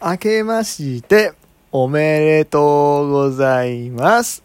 明けましておめでとうございます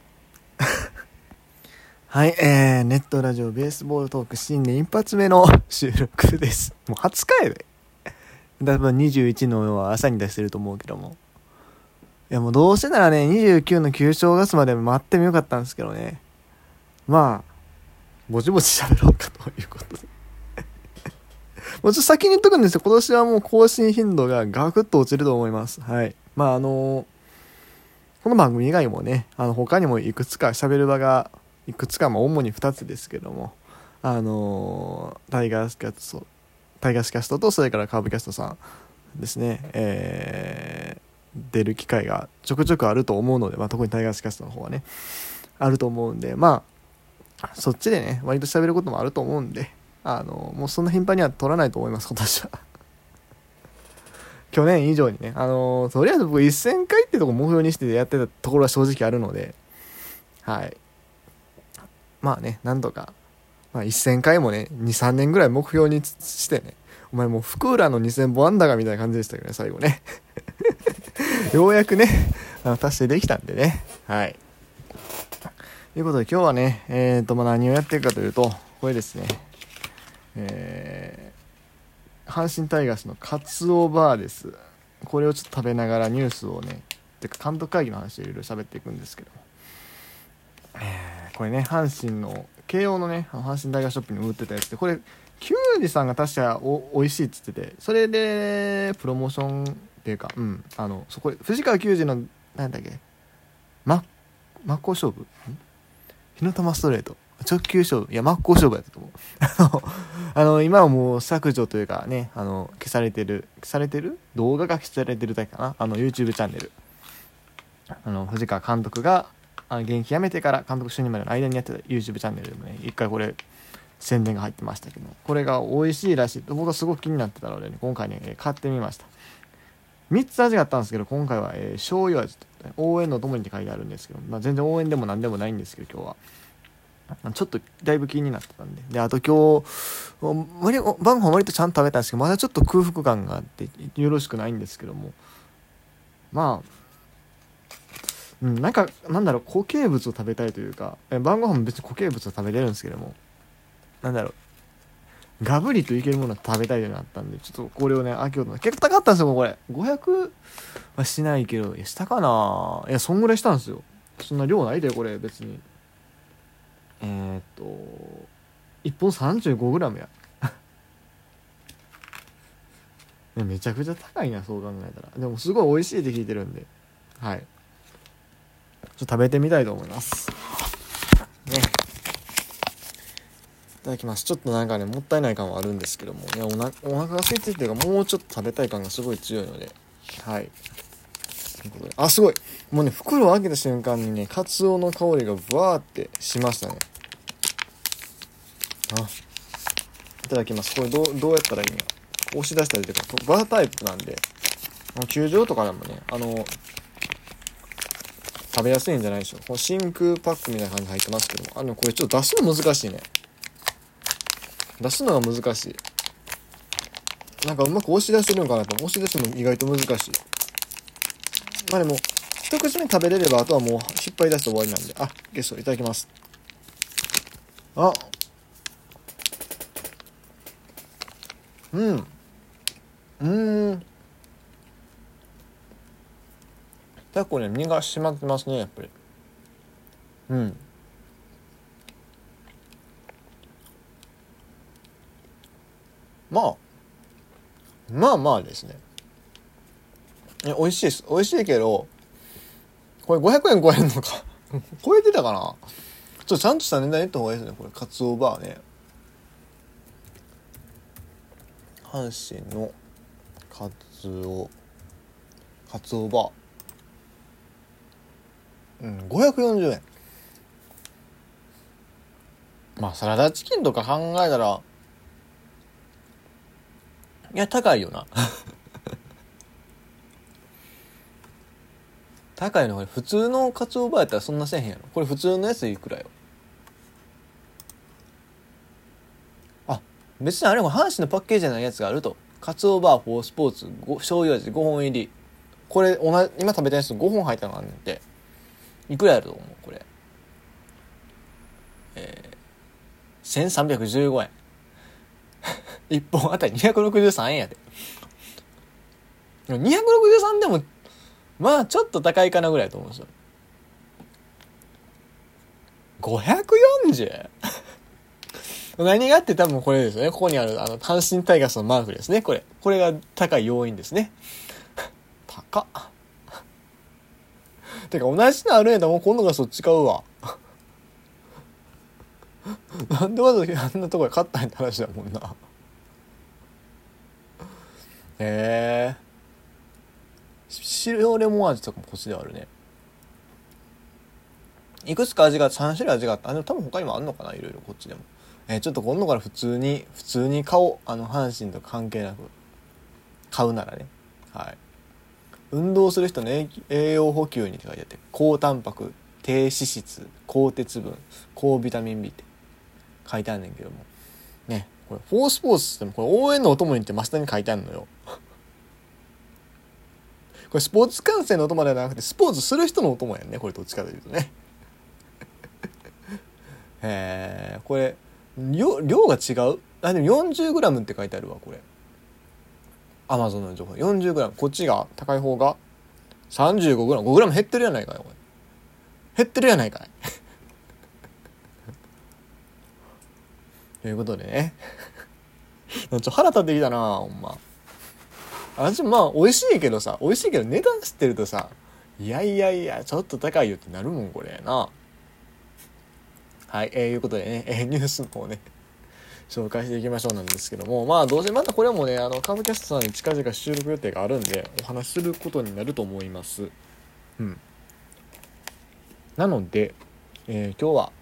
はい、ネットラジオベースボールトーク新年一発目の収録です。もう20日やで。多分21のは朝に出してると思うけども、いやもうどうせならね29の旧正月まで待ってもよかったんですけどね、まあぼちぼち喋ろうかということでもうちょっと先に言っとくんですよ。今年はもう更新頻度がガクッと落ちると思います。はい。まあこの番組以外もね、他にもいくつか喋る場がいくつか、主に2つですけども、タイガースキャストとそれからカーブキャストさんですね、出る機会がちょくちょくあると思うので、特にタイガースキャストの方はねあると思うんで、そっちでね割と喋ることもあると思うんで、もうそんな頻繁には取らないと思います今年は去年以上にね、とりあえず僕1000回ってとこ目標にしてやってたところは正直あるので、はい、まあね、なんとか、1000回もね 2,3 年ぐらい目標にしてね、お前もう福浦の2000本安打がみたいな感じでしたけどね、最後ねようやくね達成できたんでね。はい、ということで今日はね何をやってるかというと、これですね、阪神タイガースのカツオバーです。これをちょっと食べながらニュースをね、てか監督会議の話をいろいろ喋っていくんですけども、これね阪神の慶応のね阪神タイガーショップに売ってたやつで、これ球児さんが確かおいしいっつってて、それでプロモーションっていうか、そこ藤川球児のなんだっけ真っ向勝負火の玉ストレート直球勝負、いや真っ向勝負やったと思う今はもう削除というかね、消されてる動画が消されてるだけかな、YouTube チャンネル、藤川監督が現役辞めてから監督就任までの間にやってた YouTube チャンネルでもね、一回これ宣伝が入ってましたけど、これが美味しいらしいと僕はすごく気になってたので、ね、今回ね買ってみました。3つ味があったんですけど、今回は、醤油味と、応援のともにって書いてあるんですけど、全然応援でも何でもないんですけど、今日はちょっとだいぶ気になってたんで、あと今日晩ご飯割とちゃんと食べたんですけど、まだちょっと空腹感があってよろしくないんですけども、なんだろう、固形物を食べたいというか、晩ご飯も別に固形物を食べれるんですけども、ガブリといけるものを食べたいというのがあったんで、ちょっとこれをね開けようと思って。結構高かったんですよこれ。500はしないけど、したかな、いやそんぐらいしたんですよ。そんな量ないでこれ別に。1本 35g やめちゃくちゃ高いな、そう考えたら。でもすごい美味しいって聞いてるんで、はい、ちょっと食べてみたいと思いますね。いただきます。ちょっとなんかねもったいない感はあるんですけども、いやお腹が空いてるっていうか、もうちょっと食べたい感がすごい強いので、はい、ということで、すごい、もうね袋を開けた瞬間にねカツオの香りがブワーってしましたね。いただきます。これどうやったらいいの、押し出したりとかバータイプなんで、球場とかでもね食べやすいんじゃないでしょう。この真空パックみたいな感じで入ってますけども、これちょっと出すの難しいね。出すのが難しい。なんかうまく押し出せるのかなと。押し出すの意外と難しい。でも一口目食べれればあとはもう引っ張り出して終わりなんで。ゲストいただきます。結構ね身が締まってますね、やっぱり。まあですね。美味しいです。美味しいけど、これ500円超えるのか超えてたかな。ちゃんとした値段言った方がいいですね。これカツオバーね、阪神のカツオバー、540円。サラダチキンとか考えたら、いや高いよな高いの。これ普通のカツオバーやったらそんなせえへんやろ。これ普通のやついくらよ。別にあれも阪神のパッケージじゃないやつがあると。 カツオバー4スポーツ醤油味5本入り。これ今食べたやつ5本入ったのがあるんで、いくらやると思うこれ。1315円。1本あたり263円やで。263でもまあちょっと高いかなぐらいだと思うんですよ。540? 何があって多分これですよね。ここにある阪神タイガースのマークですね。これが高い要因ですね。高っ。てか同じのあるんやったらもう今度がそっち買うわ。なんでわざわざあんなとこで買ったんやって話だもんな。白レモン味とかもこっちではあるね。いくつか3種類味があった。でも多分他にもあんのかな、いろいろこっちでも。ちょっと今度から普通に買おう。阪神と関係なく買うならね。はい。運動する人の栄養補給にって書いてあって、高タンパク、低脂質、高鉄分、高ビタミン B って書いてあるんねんけどもね、これフォースポーツってもこれ応援のお供にって真下に書いてあるのよ。これスポーツ観戦のお供ではなくてスポーツする人のお供やんね、これどっちかというとね。これ量が違う。でも 40g って書いてあるわ、これ。アマゾンの情報 40g、 こっちが高い方が 35g、 5g 減ってるやないかい。減ってるやないかい。ということでね、腹立ってきたなほんま。私まあ美味しいけど値段知ってるとさ、いやちょっと高いよってなるもんこれな。はい、いうことでね、ニュースの方ね紹介していきましょうなんですけども、まあどうせまたこれもねカブキャストさんに近々収録予定があるんでお話しすることになると思います。なので、今日は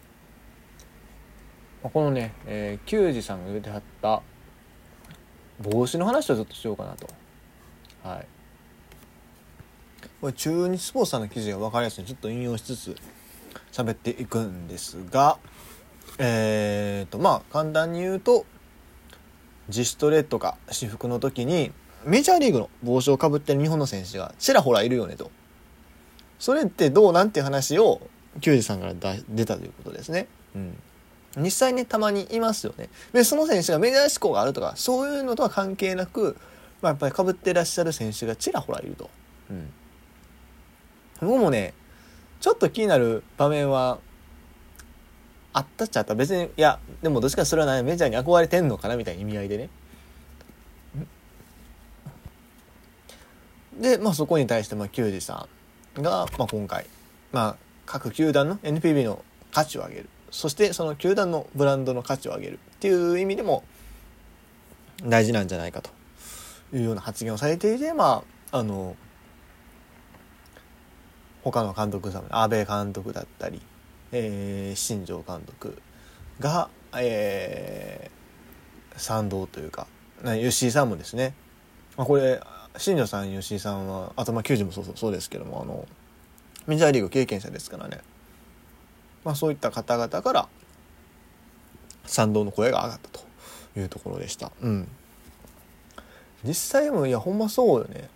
このね、球児さんが言ってはった帽子の話をちょっとしようかなと。はい。これ中日スポーツさんの記事が分かりやすいのでちょっと引用しつつ喋っていくんですが、まあ簡単に言うと、自主トレとか私服の時にメジャーリーグの帽子をかぶってる日本の選手がちらほらいるよねと。それってどうなんていう話を球児さんから出たということですね。実際ねたまにいますよね。でその選手がメジャー志向があるとかそういうのとは関係なく、やっぱりかぶってらっしゃる選手がちらほらいると。僕もねちょっと気になる場面はあったっちゃった。別にいやでもどっちかそれはないメジャーに憧れてんのかなみたいな意味合いでね。でそこに対して球児さんが、今回、各球団の NPB の価値を上げる、そしてその球団のブランドの価値を上げるっていう意味でも大事なんじゃないかというような発言をされていて、他の監督さん、安倍監督だったり、新庄監督が、賛同というか、吉井さんもですね、これ新庄さん吉井さんは球児もそうですけどもメジャーリーグ経験者ですからね、そういった方々から賛同の声が上がったというところでした。実際もほんまそうよね。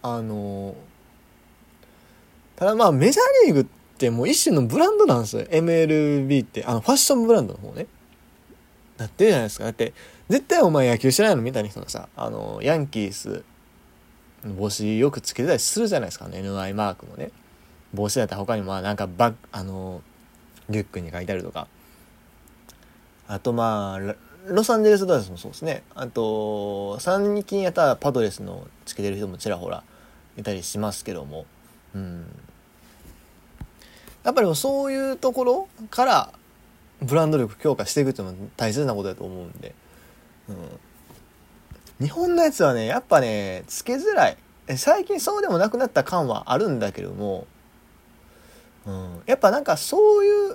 ただメジャーリーグってもう一種のブランドなんですよ。 MLB ってファッションブランドの方ねなってるじゃないですか。だって絶対お前野球知らないのみたいな人がさヤンキースの帽子よくつけてたりするじゃないですかね。 NY マークのね帽子だったら他にもなんかリュックに書いてあるとか、あとロサンゼルスドジャースもそうですね。あと最近やったらパドレスのつけてる人もちらほらいたりしますけども、やっぱりそういうところからブランド力強化していくっていうのは大切なことだと思うんで、日本のやつはねやっぱねつけづらい。最近そうでもなくなった感はあるんだけども、やっぱなんかそういう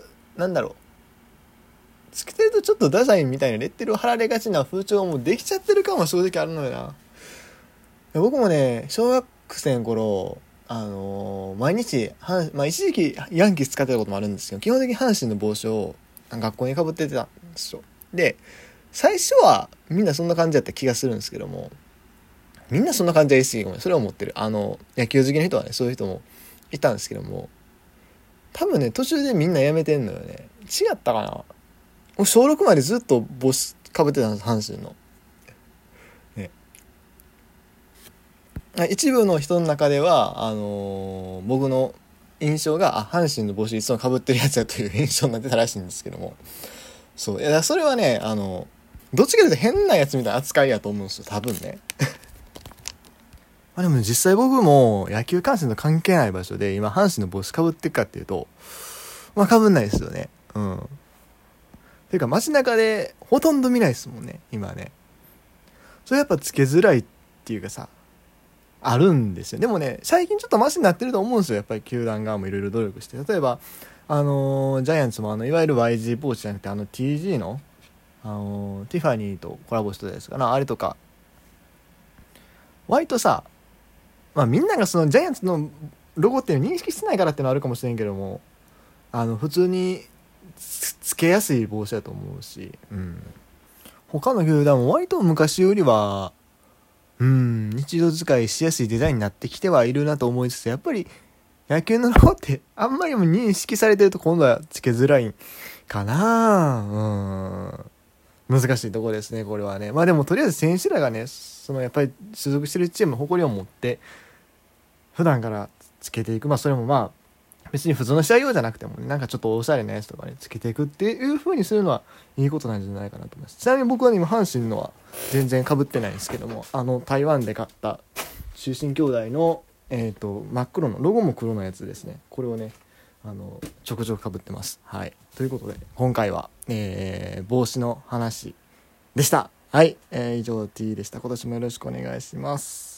つけてるとちょっとダサいみたいなレッテルを貼られがちな風潮もできちゃってる感は正直あるのよな。僕もね小学生の頃毎日一時期ヤンキース使ってたこともあるんですけど、基本的に阪神の帽子を学校にかぶってたんですよ。で最初はみんなそんな感じだった気がするんですけども、 みんなそんな感じで言い過ぎごめん。それは思ってる。野球好きの人はね、そういう人もいたんですけども、多分ね、途中でみんなやめてんのよね。違ったかな。もう小6までずっと帽子かぶってたんです、阪神の。ね。一部の人の中では、僕の印象が、阪神の帽子いつもかぶってるやつだという印象になってたらしいんですけども。そう。いや、それはね、どっちかというと変なやつみたいな扱いやと思うんですよ、多分ね。まあでも実際僕も野球観戦と関係ない場所で今阪神の帽子かぶってるかっていうと、まあかぶんないですよね。うん。ていうか街中でほとんど見ないですもんね、今ね。それやっぱつけづらいっていうかさ、あるんですよ。でもね、最近ちょっとマシになってると思うんですよ。やっぱり球団側もいろいろ努力して。例えば、ジャイアンツもいわゆる YG ポーチじゃなくてTG の、ティファニーとコラボしたやつかな、あれとか。割とさ、まあみんながそのジャイアンツのロゴっていうのを認識してないからっていうのはあるかもしれんけども、普通につけやすい帽子だと思うし、うん。他の球団も割と昔よりは、日常使いしやすいデザインになってきてはいるなと思いつつ、やっぱり野球のロゴってあんまりも認識されてると今度はつけづらいかな。難しいところですね、これはね。まあでもとりあえず選手らがね、やっぱり所属してるチームの誇りを持って、普段からつけていく。まあそれもまあ、別に普通の試合用じゃなくてもね、なんかちょっとおしゃれなやつとかね、つけていくっていう風にするのはいいことなんじゃないかなと思います。ちなみに僕はね、今阪神のは全然被ってないんですけども、台湾で買った中信兄弟の、真っ黒の、ロゴも黒のやつですね。これをね、ちょくちょく被ってます。はい。ということで、今回は、帽子の話でした。はい。以上 T でした。今年もよろしくお願いします。